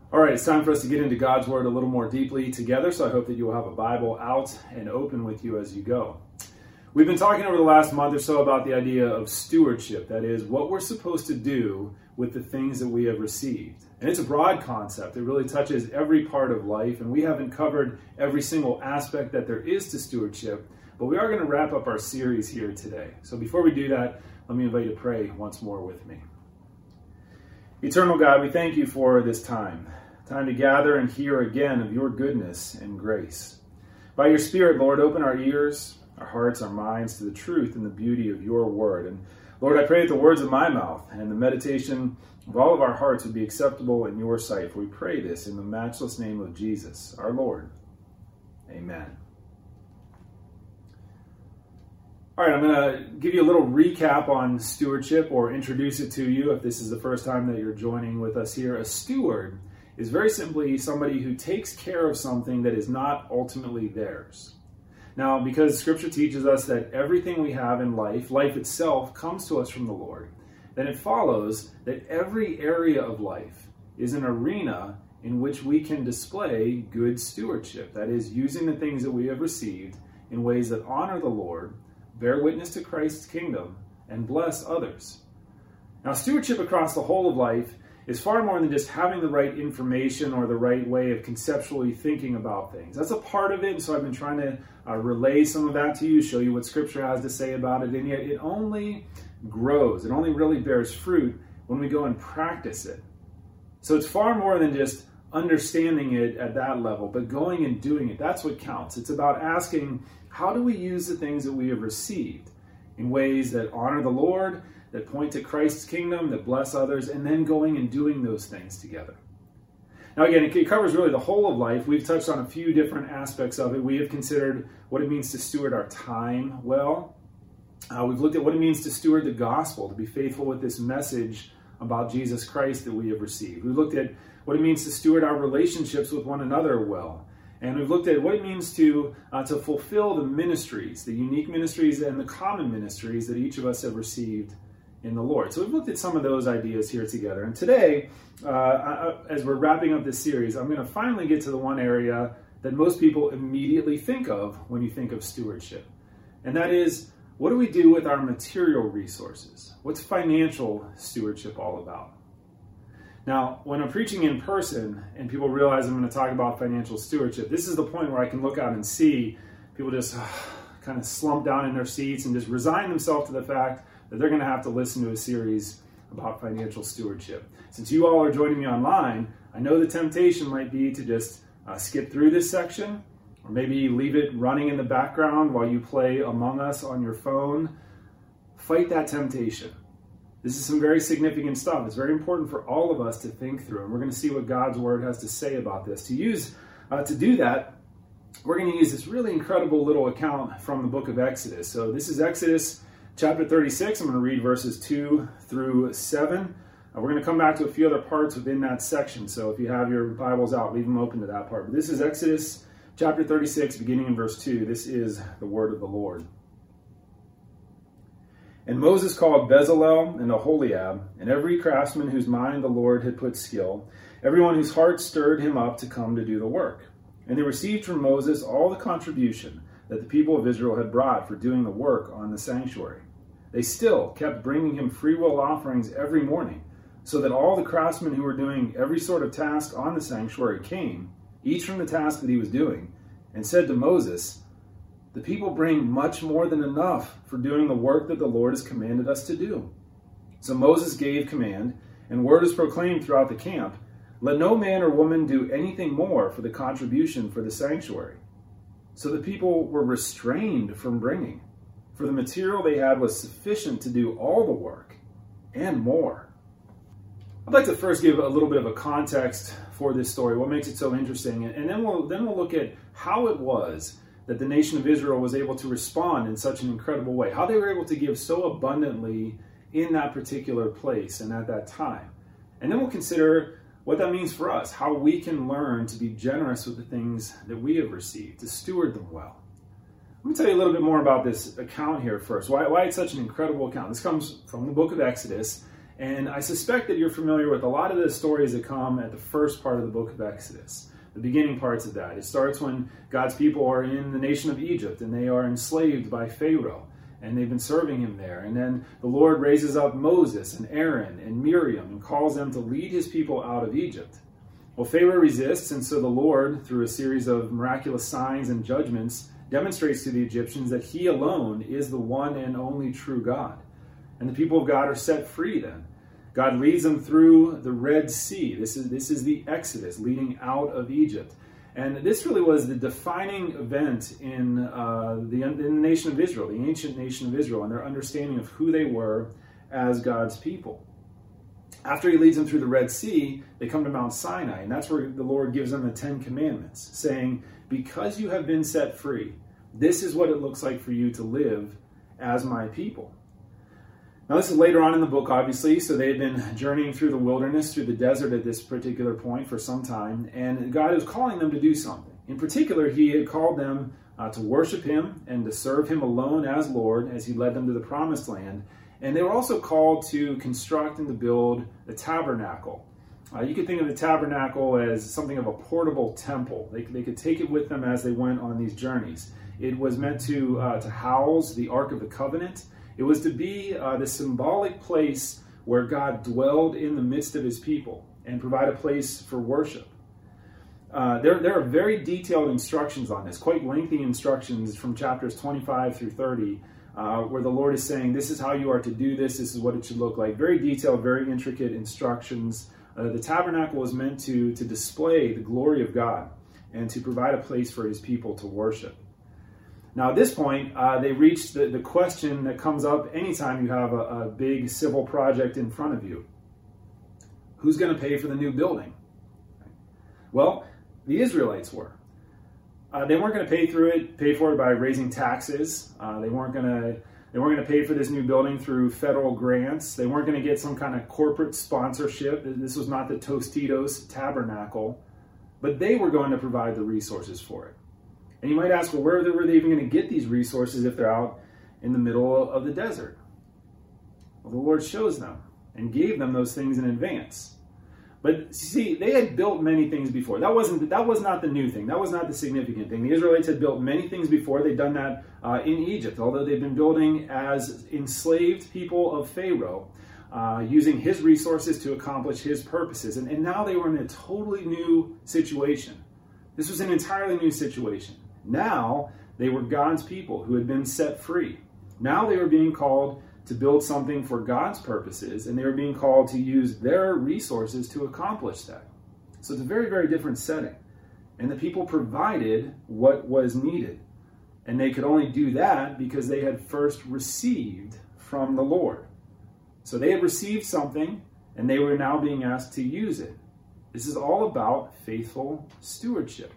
All right, it's time for us to get into God's Word a little more deeply together, so I hope that you will have a Bible out and open with you as you go. We've been talking over the last month or so about the idea of stewardship, that is, what we're supposed to do with the things that we have received. And it's a broad concept. It really touches every part of life, and we haven't covered every single aspect that there is to stewardship, but we are going to wrap up our series here today. So before we do that, let me invite you to pray once more with me. Eternal God, we thank you for this time to gather and hear again of your goodness and grace. By your Spirit, Lord, open our ears, our hearts, our minds to the truth and the beauty of your word. And Lord, I pray that the words of my mouth and the meditation of all of our hearts would be acceptable in your sight. For we pray this in the matchless name of Jesus, our Lord. Amen. All right, I'm going to give you a little recap on stewardship, or introduce it to you if this is the first time that you're joining with us here. A steward is very simply somebody who takes care of something that is not ultimately theirs. Now, because Scripture teaches us that everything we have in life itself, comes to us from the Lord, then it follows that every area of life is an arena in which we can display good stewardship. That is, using the things that we have received in ways that honor the Lord, bear witness to Christ's kingdom, and bless others. Now, stewardship across the whole of life is far more than just having the right information or the right way of conceptually thinking about things. That's a part of it, and so I've been trying to relay some of that to you, show you what Scripture has to say about it, and yet it only grows, it only really bears fruit when we go and practice it. So it's far more than just understanding it at that level, but going and doing it. That's what counts. It's about asking, how do we use the things that we have received in ways that honor the Lord, that point to Christ's kingdom, that bless others, and then going and doing those things together. Now again, it covers really the whole of life. We've touched on a few different aspects of it. We have considered what it means to steward our time well. We've looked at what it means to steward the gospel, to be faithful with this message about Jesus Christ that we have received. We've looked at what it means to steward our relationships with one another well. And we've looked at what it means to fulfill the ministries, the unique ministries and the common ministries that each of us have received in the Lord. So we've looked at some of those ideas here together. And today, as we're wrapping up this series, I'm going to finally get to the one area that most people immediately think of when you think of stewardship. And that is, what do we do with our material resources? What's financial stewardship all about? Now, when I'm preaching in person and people realize I'm going to talk about financial stewardship, this is the point where I can look out and see people just kind of slump down in their seats and just resign themselves to the fact that they're going to have to listen to a series about financial stewardship. Since you all are joining me online, I know the temptation might be to just skip through this section, or maybe leave it running in the background while you play Among Us on your phone. Fight that temptation. This is some very significant stuff. It's very important for all of us to think through, and we're going to see what God's Word has to say about this. To do that, we're going to use this really incredible little account from the book of Exodus. So this is Exodus chapter 36. I'm going to read verses 2 through 7. We're going to come back to a few other parts within that section. So if you have your Bibles out, leave them open to that part. But this is Exodus chapter 36, beginning in verse 2. This is the word of the Lord. And Moses called Bezalel and Aholiab, and every craftsman whose mind the Lord had put skill, everyone whose heart stirred him up to come to do the work. And they received from Moses all the contribution that the people of Israel had brought for doing the work on the sanctuary. They still kept bringing him freewill offerings every morning, so that all the craftsmen who were doing every sort of task on the sanctuary came, each from the task that he was doing, and said to Moses, "The people bring much more than enough for doing the work that the Lord has commanded us to do." So Moses gave command, and word is proclaimed throughout the camp, "Let no man or woman do anything more for the contribution for the sanctuary." So the people were restrained from bringing, for the material they had was sufficient to do all the work and more. I'd like to first give a little bit of a context for this story, what makes it so interesting, and then we'll look at how it was that the nation of Israel was able to respond in such an incredible way, how they were able to give so abundantly in that particular place and at that time. And then we'll consider what that means for us, how we can learn to be generous with the things that we have received, to steward them well. Let me tell you a little bit more about this account here first, why it's such an incredible account. This comes from the book of Exodus, And I suspect that you're familiar with a lot of the stories that come at the first part of the book of Exodus, the beginning parts of that. It starts when God's people are in the nation of Egypt and they are enslaved by Pharaoh, and they've been serving him there. And then the Lord raises up Moses and Aaron and Miriam and calls them to lead his people out of Egypt. Well, Pharaoh resists, and so the Lord, through a series of miraculous signs and judgments, demonstrates to the Egyptians that he alone is the one and only true God. And the people of God are set free then. God leads them through the Red Sea. This is the Exodus, leading out of Egypt. And this really was the defining event in the nation of Israel, the ancient nation of Israel, and their understanding of who they were as God's people. After he leads them through the Red Sea, they come to Mount Sinai, and that's where the Lord gives them the Ten Commandments, saying, because you have been set free, this is what it looks like for you to live as my people. Now, this is later on in the book, obviously, so they had been journeying through the wilderness, through the desert at this particular point for some time, and God was calling them to do something. In particular, he had called them to worship him and to serve him alone as Lord as he led them to the promised land. And they were also called to construct and to build the tabernacle. You could think of the tabernacle as something of a portable temple. They could take it with them as they went on these journeys. It was meant to house the Ark of the Covenant. It was to be the symbolic place where God dwelled in the midst of his people and provide a place for worship. There are very detailed instructions on this, quite lengthy instructions from chapters 25 through 30, where the Lord is saying, this is how you are to do this is what it should look like. Very detailed, very intricate instructions. The tabernacle was meant to display the glory of God and to provide a place for his people to worship. Now, at this point, they reached the question that comes up anytime you have a big civil project in front of you. Who's going to pay for the new building? Well, the Israelites were. They weren't going to pay for it by raising taxes. They weren't going to pay for this new building through federal grants. They weren't going to get some kind of corporate sponsorship. This was not the Tostitos tabernacle, but they were going to provide the resources for it. And you might ask, well, where were they even going to get these resources if they're out in the middle of the desert? Well, the Lord shows them and gave them those things in advance. But see, they had built many things before. That was not the new thing. That was not the significant thing. The Israelites had built many things before. They'd done that in Egypt, although they'd been building as enslaved people of Pharaoh, using his resources to accomplish his purposes. And now they were in a totally new situation. This was an entirely new situation. Now they were God's people who had been set free. Now they were being called to build something for God's purposes, and they were being called to use their resources to accomplish that. So it's a very, very different setting. And the people provided what was needed. And they could only do that because they had first received from the Lord. So they had received something, and they were now being asked to use it. This is all about faithful stewardship.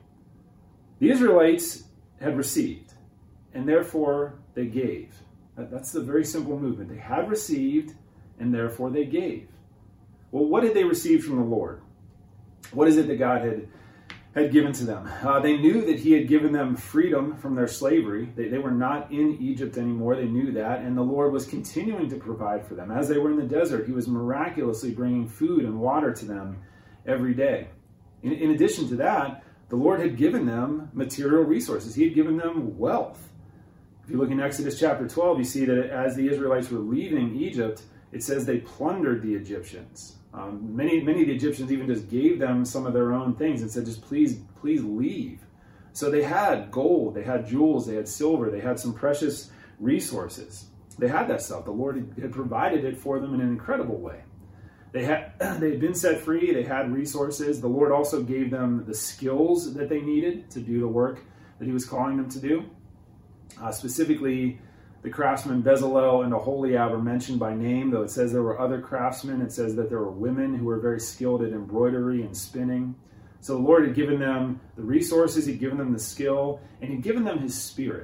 The Israelites had received, and therefore they gave. That's the very simple movement. They had received, and therefore they gave. Well, what had they received from the Lord? What is it that God had given to them? They knew that he had given them freedom from their slavery. They were not in Egypt anymore. They knew that, and the Lord was continuing to provide for them. As they were in the desert, he was miraculously bringing food and water to them every day. In addition to that, the Lord had given them material resources. He had given them wealth. If you look in Exodus chapter 12, you see that as the Israelites were leaving Egypt, it says they plundered the Egyptians. Many of the Egyptians even just gave them some of their own things and said, just please leave. So they had gold, they had jewels, they had silver, they had some precious resources. They had that stuff. The Lord had provided it for them in an incredible way. They had been set free, they had resources. The Lord also gave them the skills that they needed to do the work that he was calling them to do. Specifically, the craftsmen Bezalel and Aholiab are mentioned by name, though it says there were other craftsmen. It says that there were women who were very skilled at embroidery and spinning. So the Lord had given them the resources, he'd given them the skill, and he'd given them his spirit.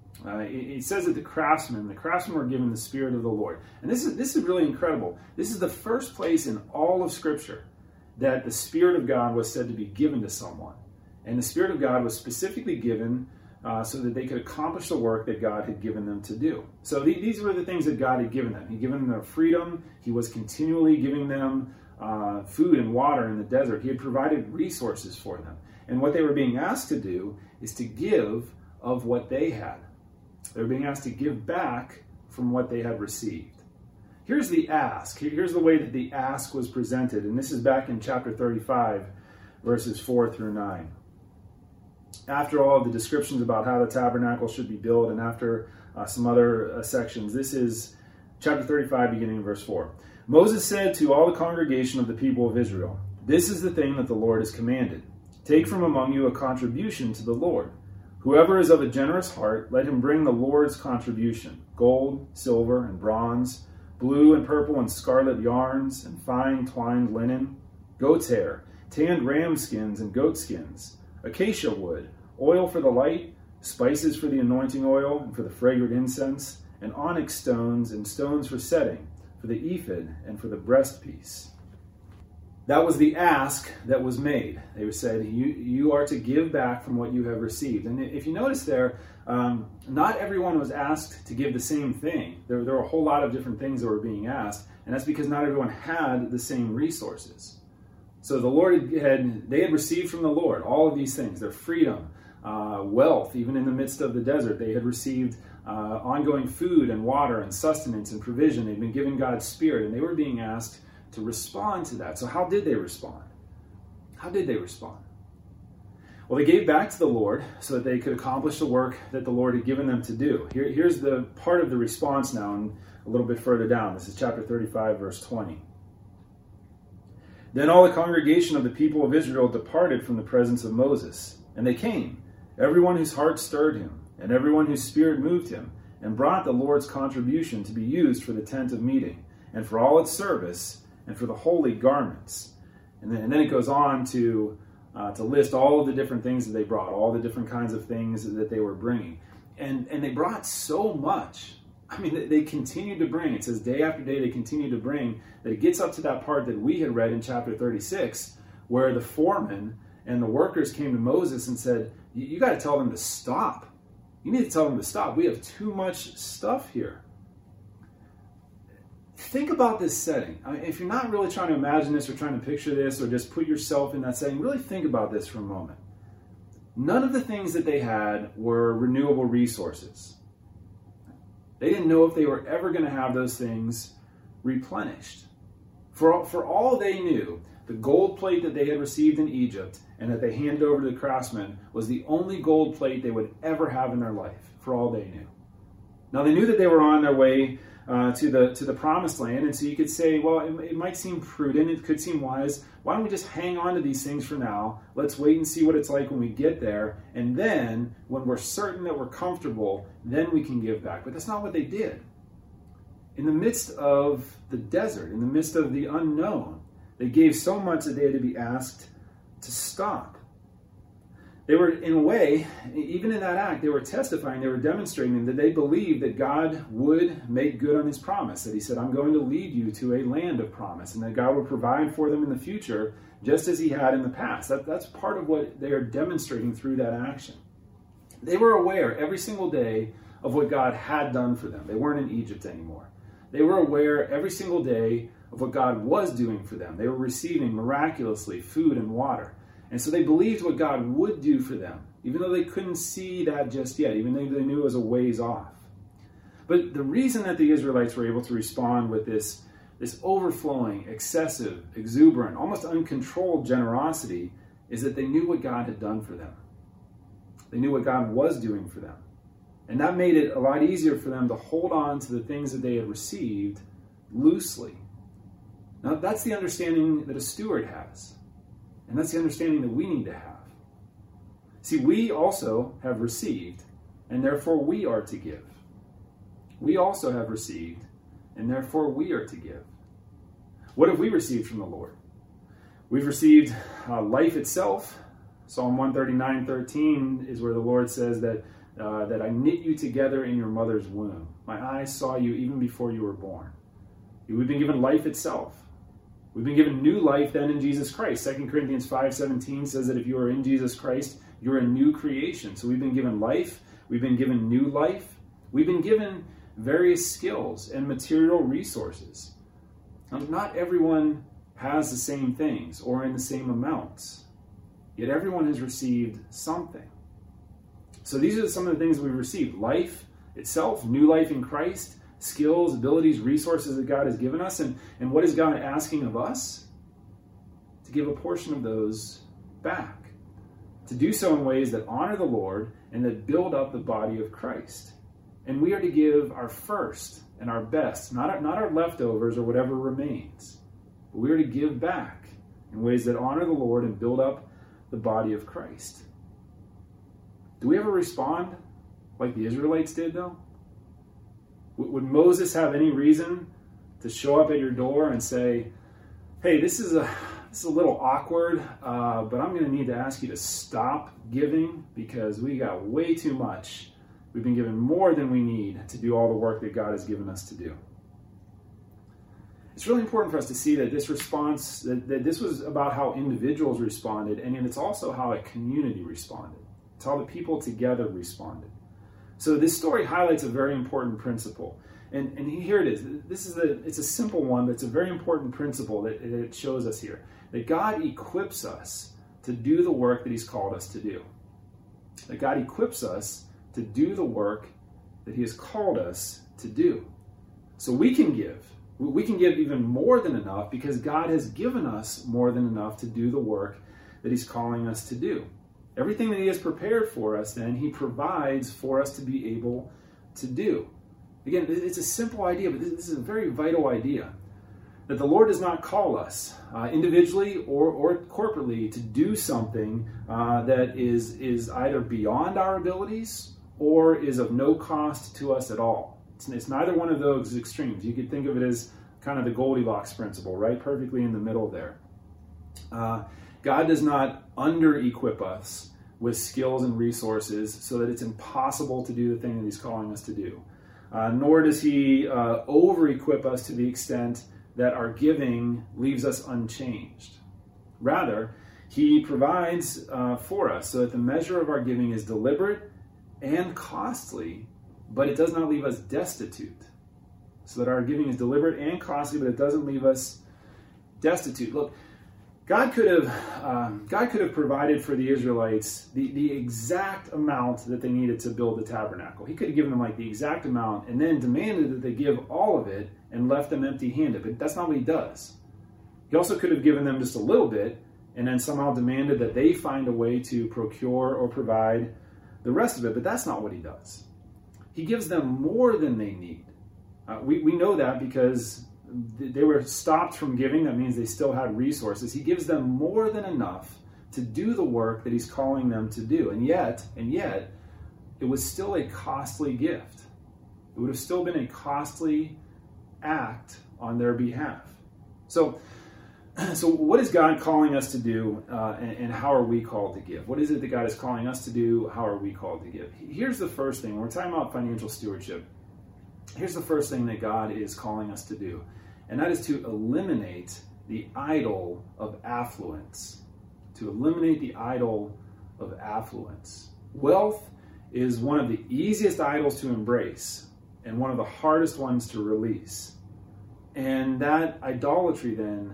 It says that the craftsmen were given the Spirit of the Lord. And this is really incredible. This is the first place in all of Scripture that the Spirit of God was said to be given to someone. And the Spirit of God was specifically given so that they could accomplish the work that God had given them to do. So these were the things that God had given them. He'd given them their freedom. He was continually giving them food and water in the desert. He had provided resources for them. And what they were being asked to do is to give of what they had. They were being asked to give back from what they had received. Here's the ask. Here's the way that the ask was presented. And this is back in chapter 35, verses 4 through 9. After all of the descriptions about how the tabernacle should be built, and after some other sections, this is chapter 35, beginning in verse 4. Moses said to all the congregation of the people of Israel, "This is the thing that the Lord has commanded. Take from among you a contribution to the Lord. Whoever is of a generous heart, let him bring the Lord's contribution, gold, silver, and bronze, blue and purple and scarlet yarns, and fine twined linen, goat's hair, tanned ram skins and goat skins, acacia wood, oil for the light, spices for the anointing oil and for the fragrant incense, and onyx stones and stones for setting, for the ephod and for the breastpiece." That was the ask that was made. They said, you are to give back from what you have received. And if you notice there, not everyone was asked to give the same thing. There were a whole lot of different things that were being asked, and that's because not everyone had the same resources. So the Lord they had received from the Lord all of these things, their freedom, wealth, even in the midst of the desert. They had received ongoing food and water and sustenance and provision. They'd been given God's Spirit, and they were being asked to respond to that. So how did they respond? How did they respond? Well, they gave back to the Lord so that they could accomplish the work that the Lord had given them to do. Here's the part of the response now, and a little bit further down. This is chapter 35, verse 20. Then all the congregation of the people of Israel departed from the presence of Moses, and they came, everyone whose heart stirred him, and everyone whose spirit moved him, and brought the Lord's contribution to be used for the tent of meeting, and for all its service, and for the holy garments. And then it goes on to list all of the different things that they brought, all the different kinds of things that they were bringing. And they brought so much. I mean, they continued to bring. It says day after day they continued to bring, that it gets up to that part that we had read in chapter 36, where the foreman and the workers came to Moses and said, you got to tell them to stop. You need to tell them to stop. We have too much stuff here. Think about this setting. I mean, if you're not really trying to imagine this or trying to picture this or just put yourself in that setting, really think about this for a moment. None of the things that they had were renewable resources. They didn't know if they were ever going to have those things replenished. For all they knew, the gold plate that they had received in Egypt and that they handed over to the craftsmen was the only gold plate they would ever have in their life, for all they knew. Now, they knew that they were on their way to the promised land, and so you could say, well, it might seem prudent, it could seem wise. Why don't we just hang on to these things for now? Let's wait and see what it's like when we get there, and then when we're certain that we're comfortable, then we can give back. But that's not what they did. In the midst of the desert, in the midst of the unknown, they gave so much that they had to be asked to stop. They were, in a way, even in that act, they were testifying, they were demonstrating that they believed that God would make good on his promise, that he said, I'm going to lead you to a land of promise, and that God would provide for them in the future, just as he had in the past. That's part of what they are demonstrating through that action. They were aware every single day of what God had done for them. They weren't in Egypt anymore. They were aware every single day of what God was doing for them. They were receiving miraculously food and water. And so they believed what God would do for them, even though they couldn't see that just yet, even though they knew it was a ways off. But the reason that the Israelites were able to respond with this overflowing, excessive, exuberant, almost uncontrolled generosity is that they knew what God had done for them. They knew what God was doing for them. And that made it a lot easier for them to hold on to the things that they had received loosely. Now, that's the understanding that a steward has. And that's the understanding that we need to have. See, we also have received, and therefore we are to give. We also have received, and therefore we are to give. What have we received from the Lord? We've received life itself. Psalm 139:13 is where the Lord says that I knit you together in your mother's womb. My eyes saw you even before you were born. We've been given life itself. We've been given new life then in Jesus Christ. 2 Corinthians 5:17 says that if you are in Jesus Christ, you're a new creation. So we've been given life, we've been given new life, we've been given various skills and material resources. Now, not everyone has the same things or in the same amounts, yet everyone has received something. So these are some of the things we've received: life itself, new life in Christ, skills, abilities, resources that God has given us. And what is God asking of us? To give a portion of those back. To do so in ways that honor the Lord and that build up the body of Christ. And we are to give our first and our best, not our leftovers or whatever remains. But we are to give back in ways that honor the Lord and build up the body of Christ. Do we ever respond like the Israelites did, though? Would Moses have any reason to show up at your door and say, hey, this is a little awkward, but I'm going to need to ask you to stop giving because we got way too much. We've been given more than we need to do all the work that God has given us to do. It's really important for us to see that this response, that this was about how individuals responded, and it's also how a community responded. It's how the people together responded. So this story highlights a very important principle. And here it is. It's a simple one, but it's a very important principle that it shows us here. That God equips us to do the work that He's called us to do. That God equips us to do the work that He has called us to do. So we can give. We can give even more than enough because God has given us more than enough to do the work that He's calling us to do. Everything that He has prepared for us, then, He provides for us to be able to do. Again, it's a simple idea, but this is a very vital idea. That the Lord does not call us individually or corporately to do something that is either beyond our abilities or is of no cost to us at all. It's neither one of those extremes. You could think of it as kind of the Goldilocks principle, right? Perfectly in the middle there. God does not under-equip us with skills and resources so that it's impossible to do the thing that He's calling us to do. Nor does He over-equip us to the extent that our giving leaves us unchanged. Rather, He provides for us so that the measure of our giving is deliberate and costly, but it does not leave us destitute. So that our giving is deliberate and costly, but it doesn't leave us destitute. Look, God could have provided for the Israelites the exact amount that they needed to build the tabernacle. He could have given them like the exact amount and then demanded that they give all of it and left them empty-handed. But that's not what He does. He also could have given them just a little bit and then somehow demanded that they find a way to procure or provide the rest of it. But that's not what He does. He gives them more than they need. We know that because they were stopped from giving. That means they still had resources. He gives them more than enough to do the work that He's calling them to do. And yet, it was still a costly gift. It would have still been a costly act on their behalf. So what is God calling us to do, and how are we called to give? What is it that God is calling us to do? How are we called to give? Here's the first thing. When we're talking about financial stewardship, here's the first thing that God is calling us to do, and that is to eliminate the idol of affluence. To eliminate the idol of affluence. Wealth is one of the easiest idols to embrace and one of the hardest ones to release. And that idolatry then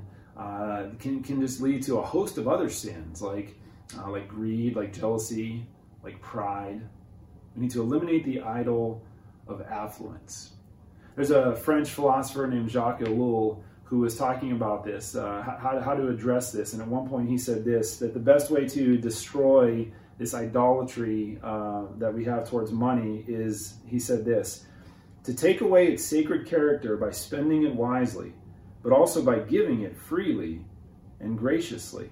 can just lead to a host of other sins like greed, like jealousy, like pride. We need to eliminate the idol of affluence. There's a French philosopher named Jacques Ellul who was talking about this, how to address this. And at one point he said this, that the best way to destroy this idolatry that we have towards money is, he said this, to take away its sacred character by spending it wisely, but also by giving it freely and graciously.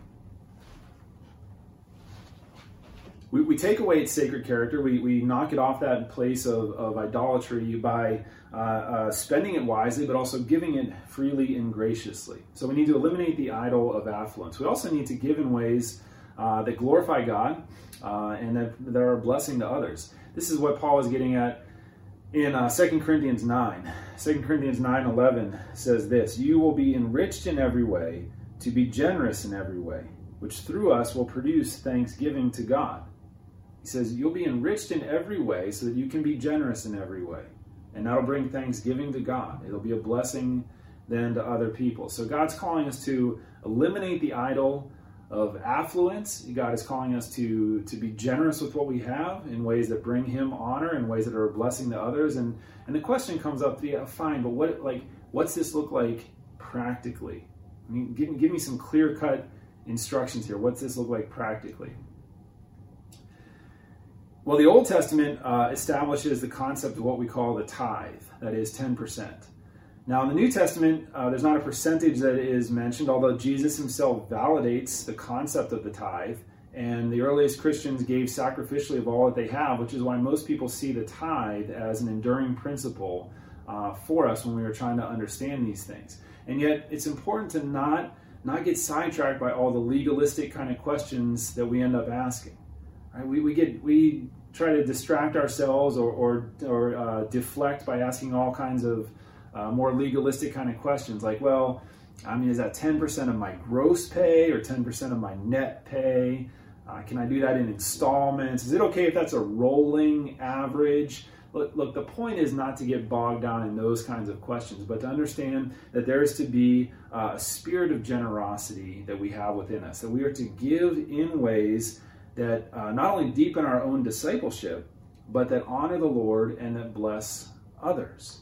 We take away its sacred character, we knock it off that place of idolatry by spending it wisely, but also giving it freely and graciously. So we need to eliminate the idol of affluence. We also need to give in ways that glorify God and that are a blessing to others. This is what Paul is getting at in 2 Corinthians 9. 2 Corinthians 9:11 says this, "You will be enriched in every way, to be generous in every way, which through us will produce thanksgiving to God. He says, you'll be enriched in every way so that you can be generous in every way. And that'll bring thanksgiving to God. It'll be a blessing then to other people. So God's calling us to eliminate the idol of affluence. God is calling us to be generous with what we have in ways that bring him honor, in ways that are a blessing to others. And the question comes up, yeah, fine, but what's this look like practically? I mean, give me some clear-cut instructions here. What's this look like practically? Well, the Old Testament establishes the concept of what we call the tithe, that is 10%. Now, in the New Testament, there's not a percentage that is mentioned, although Jesus himself validates the concept of the tithe, and the earliest Christians gave sacrificially of all that they have, which is why most people see the tithe as an enduring principle for us when we are trying to understand these things. And yet, it's important to not get sidetracked by all the legalistic kind of questions that we end up asking. Right? We try to distract ourselves or deflect by asking all kinds of more legalistic kind of questions, like, well, I mean, is that 10% of my gross pay or 10% of my net pay? Can I do that in installments? Is it okay if that's a rolling average? Look, the point is not to get bogged down in those kinds of questions, but to understand that there is to be a spirit of generosity that we have within us, that we are to give in ways that not only deepen our own discipleship, but that honor the Lord and that bless others.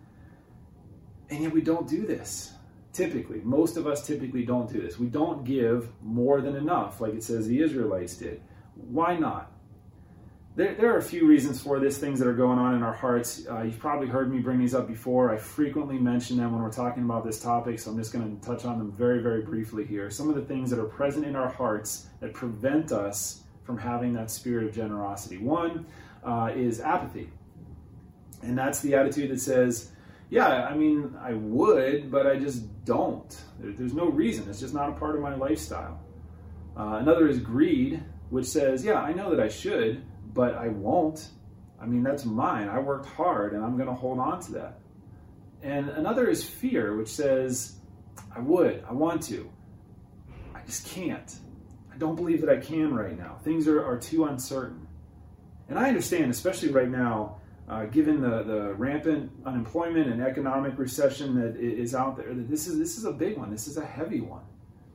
And yet we don't do this, typically. Most of us typically don't do this. We don't give more than enough, like it says the Israelites did. Why not? There are a few reasons for this, things that are going on in our hearts. You've probably heard me bring these up before. I frequently mention them when we're talking about this topic, so I'm just going to touch on them very, very briefly here. Some of the things that are present in our hearts that prevent us from having that spirit of generosity. One is apathy. And that's the attitude that says, yeah, I mean, I would, but I just don't. There's no reason. It's just not a part of my lifestyle. Another is greed, which says, yeah, I know that I should, but I won't. I mean, that's mine. I worked hard, and I'm going to hold on to that. And another is fear, which says, I want to. I just can't. I don't believe that I can right now. Things are too uncertain. And I understand, especially right now, given the rampant unemployment and economic recession that is out there, that this is a big one. This is a heavy one.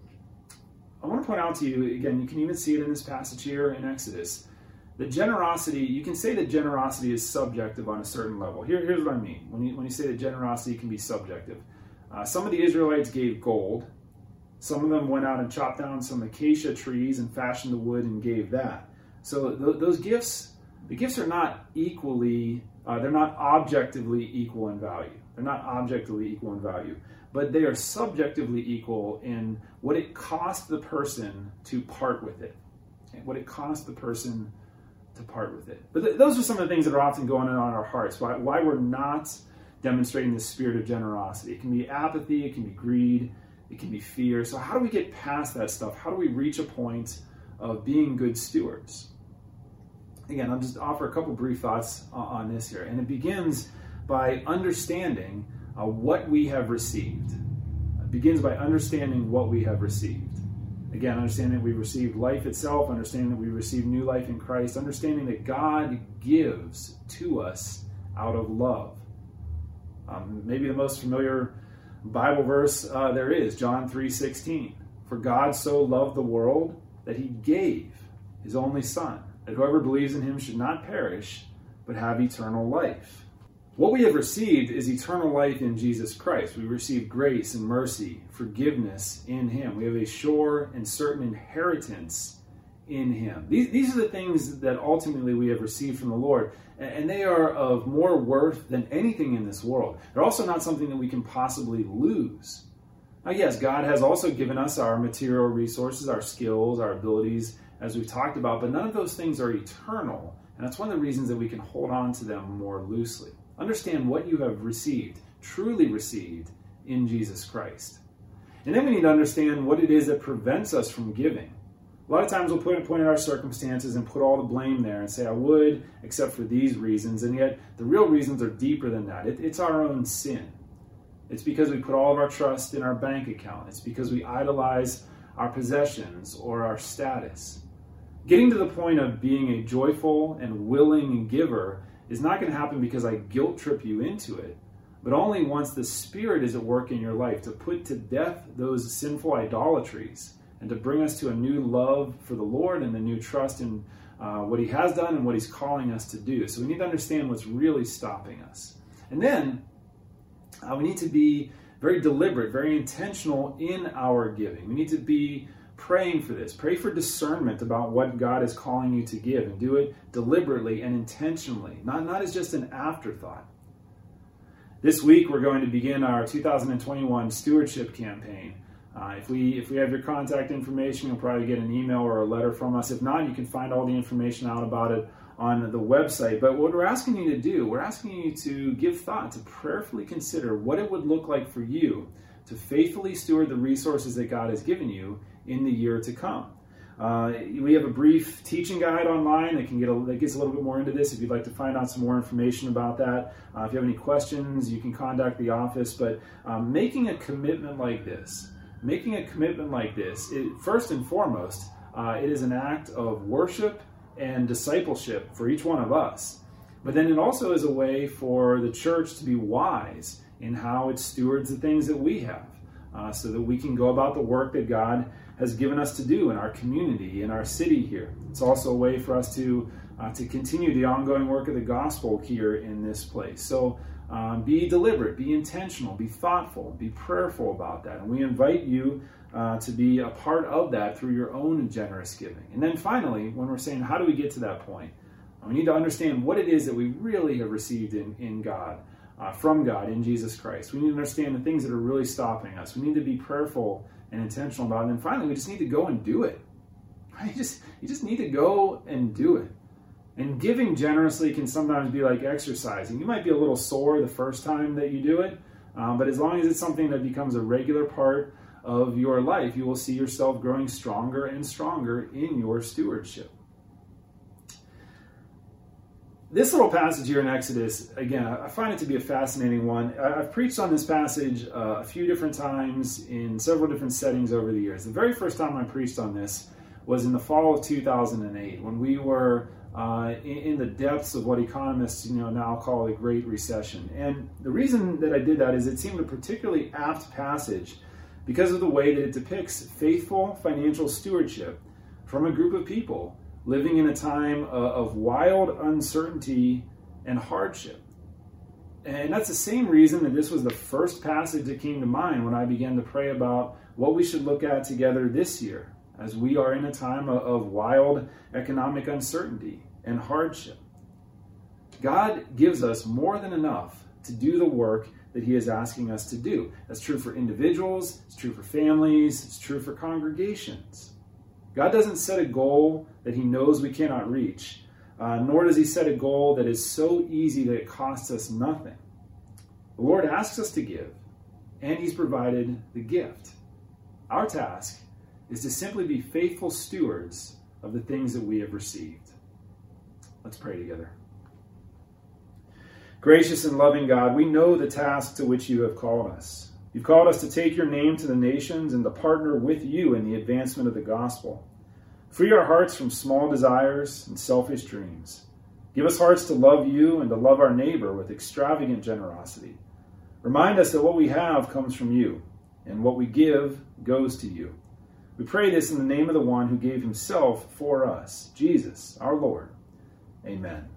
I want to point out to you, again, you can even see it in this passage here in Exodus, that generosity, you can say that generosity is subjective on a certain level. Here's what I mean. When you say that generosity can be subjective. Some of the Israelites gave gold. Some of them went out and chopped down some acacia trees and fashioned the wood and gave that. So those gifts, the gifts are not equally, they're not objectively equal in value. They're not objectively equal in value, but they are subjectively equal in what it cost the person to part with it. Okay? What it cost the person to part with it. But those are some of the things that are often going on in our hearts. Why we're not demonstrating the spirit of generosity. It can be apathy, it can be greed, it can be fear. So how do we get past that stuff? How do we reach a point of being good stewards? Again, I'll just offer a couple brief thoughts on this here. And it begins by understanding what we have received. It begins by understanding what we have received. Again, understanding that we received life itself, understanding that we received new life in Christ, understanding that God gives to us out of love. Maybe the most familiar Bible verse there is, John 3:16. For God so loved the world that he gave his only Son, that whoever believes in him should not perish, but have eternal life. What we have received is eternal life in Jesus Christ. We receive grace and mercy, forgiveness in him. We have a sure and certain inheritance in him. These are the things that ultimately we have received from the Lord, and they are of more worth than anything in this world. They're also not something that we can possibly lose. Now, yes, God has also given us our material resources, our skills, our abilities, as we've talked about, but none of those things are eternal, and that's one of the reasons that we can hold on to them more loosely. Understand what you have received, truly received, in Jesus Christ. And then we need to understand what it is that prevents us from giving. A lot of times we'll point at our circumstances and put all the blame there and say, I would, except for these reasons. And yet the real reasons are deeper than that. It's our own sin. It's because we put all of our trust in our bank account. It's because we idolize our possessions or our status. Getting to the point of being a joyful and willing giver is not going to happen because I guilt trip you into it, but only once the Spirit is at work in your life to put to death those sinful idolatries and to bring us to a new love for the Lord and a new trust in what He has done and what He's calling us to do. So we need to understand what's really stopping us. And then we need to be very deliberate, very intentional in our giving. We need to be praying for this. Pray for discernment about what God is calling you to give, and do it deliberately and intentionally, not as just an afterthought. This week, we're going to begin our 2021 stewardship campaign. If we have your contact information, you'll probably get an email or a letter from us. If not, you can find all the information out about it on the website. But what we're asking you to do, we're asking you to give thought, to prayerfully consider what it would look like for you to faithfully steward the resources that God has given you in the year to come. We have a brief teaching guide online that gets a little bit more into this if you'd like to find out some more information about that. If you have any questions, you can contact the office. But making a commitment like this, first and foremost, it is an act of worship and discipleship for each one of us. But then it also is a way for the church to be wise in how it stewards the things that we have, so that we can go about the work that God has given us to do in our community, in our city here. It's also a way for us to continue the ongoing work of the gospel here in this place. So be deliberate, be intentional, be thoughtful, be prayerful about that. And we invite you to be a part of that through your own generous giving. And then finally, when we're saying, how do we get to that point? We need to understand what it is that we really have received in God, from God, in Jesus Christ. We need to understand the things that are really stopping us. We need to be prayerful and intentional about it. And then finally, we just need to go and do it. Right? You just need to go and do it. And giving generously can sometimes be like exercising. You might be a little sore the first time that you do it, but as long as it's something that becomes a regular part of your life, you will see yourself growing stronger and stronger in your stewardship. This little passage here in Exodus, again, I find it to be a fascinating one. I've preached on this passage a few different times in several different settings over the years. The very first time I preached on this was in the fall of 2008, when we were in the depths of what economists now call the Great Recession. And the reason that I did that is it seemed a particularly apt passage because of the way that it depicts faithful financial stewardship from a group of people living in a time of wild uncertainty and hardship. And that's the same reason that this was the first passage that came to mind when I began to pray about what we should look at together this year, as we are in a time of wild economic uncertainty and hardship. God gives us more than enough to do the work that He is asking us to do. That's true for individuals, it's true for families, it's true for congregations. God doesn't set a goal that He knows we cannot reach, nor does He set a goal that is so easy that it costs us nothing. The Lord asks us to give, and He's provided the gift. Our task is to simply be faithful stewards of the things that we have received. Let's pray together. Gracious and loving God, we know the task to which You have called us. You've called us to take Your name to the nations and to partner with You in the advancement of the gospel. Free our hearts from small desires and selfish dreams. Give us hearts to love You and to love our neighbor with extravagant generosity. Remind us that what we have comes from You, and what we give goes to You. We pray this in the name of the one who gave Himself for us, Jesus, our Lord. Amen.